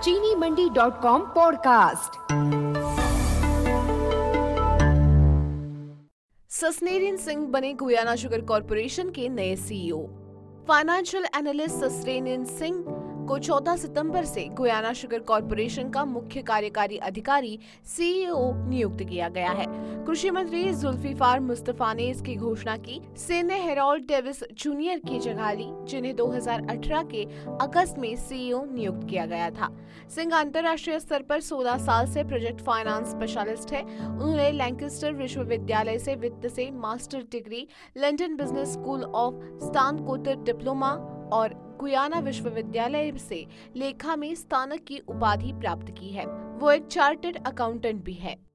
चीनीमंडी.com podcast. सस्नेरियन Singh बने Guyana sugar corporation के नए सीईओ। फाइनेंशियल एनालिस्ट सस्नेरियन सिंह को 14 सितंबर से गुयाना शुगर कॉर्पोरेशन का मुख्य कार्यकारी अधिकारी सीईओ नियुक्त किया गया है। कृषि मंत्री जुल्फिकार मुस्तफा ने इसकी घोषणा की। सिंह ने हेरोल्ड डेविस जूनियर की जगह ली, जिन्हें 2018 के अगस्त में सीईओ नियुक्त किया गया था। सिंह अंतर्राष्ट्रीय स्तर पर 16 साल से प्रोजेक्ट फाइनेंस स्पेशलिस्ट है। उन्होंने लैंकेस्टर विश्वविद्यालय से वित्त से master degree, London business school of स्नातकोत्तर डिप्लोमा और गुयाना विश्वविद्यालय से लेखा में स्नातक की उपाधि प्राप्त की है। वो एक चार्टर्ड अकाउंटेंट भी है।